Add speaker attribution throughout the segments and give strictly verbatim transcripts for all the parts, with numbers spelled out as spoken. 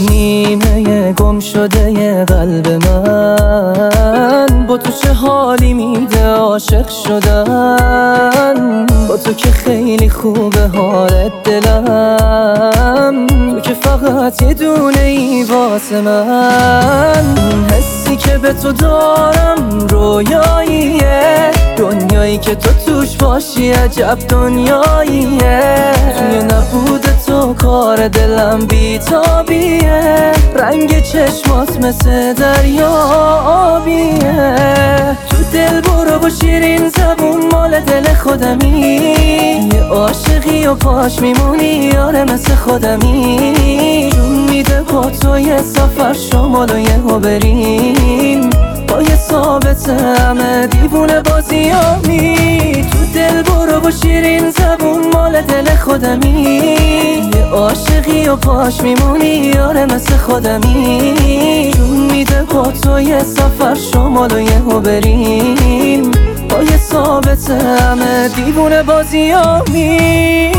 Speaker 1: نیمه گم شده قلب من، با تو چه حالی میده عاشق شدن. با تو که خیلی خوبه حالت دلم، تو که فقط یه دونه ای واسه من. حسی که به تو دارم رویاییه، دنیایی که تو توش باشی عجب دنیاییه. توی نبود تو کار دلم بیتابیه، رنگ چشمات مثل دریا آبیه. تو دل برو و شیرین زبون مال دل خودمی، یه عاشقی و پاش میمونی یاره مثل خودمی. جون میده با تو یه سفر شمال و یه ها بریم، با یه ثابت همه دیوونه بازیامی. تو دل برو و شیرین زبون مال دل خودمی، یه عاشقی و پاش میمونی یاره مثل خودمی. جون میده با تو یه سفر شمال و یه ها بریم، با یه ثابت همه دیوونه بازیامی.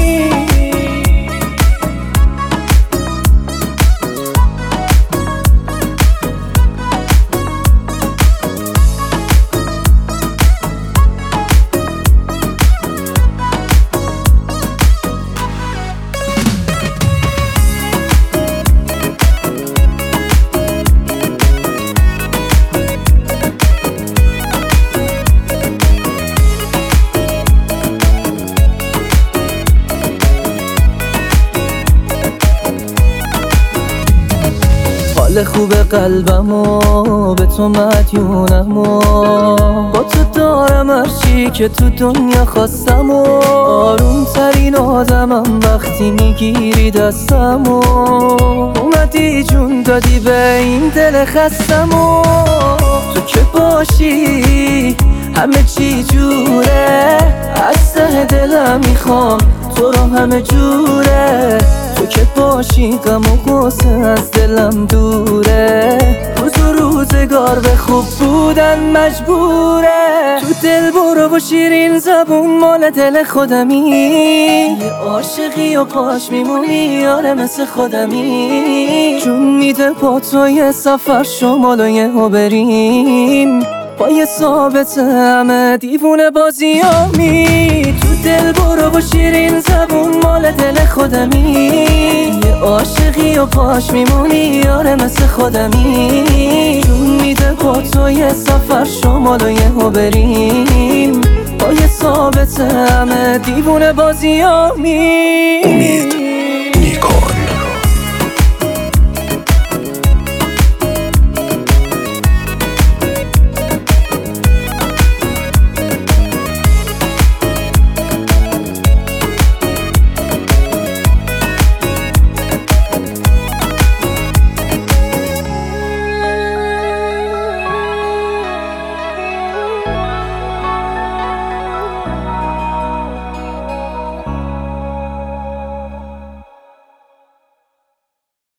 Speaker 1: حال خوب قلبم و به تو مدیونم و با تو دارم هرچی که تو دنیا خواستم و آروم ترین آدمم وقتی میگیری دستم و اومدی جون دادی به این دل خستم و تو که باشی همه چی جوره، از ته دلم میخوام تو رو همه جوره. تو که باشی غم و غصه از دلم دوره، روز و روزگار به خوب بودن مجبوره. تو دل برو و شیرین زبون مال دل خودمی، یه عاشقی و پاش میمونی یاره مثل خودمی. جون میده با تو یه سفر شمال و یه ها بریم، با یه ثابت همه دیوونه بازیامی. تو دل برو و شیرین زبون مال دل خودمی، یه عاشقی و پاش میمونی یاره مثل خودمی. جون میده با تو یه سفر شمال و یه ها بریم، با یه ثابت همه دیوونه بازیامی.
Speaker 2: امید نیکان.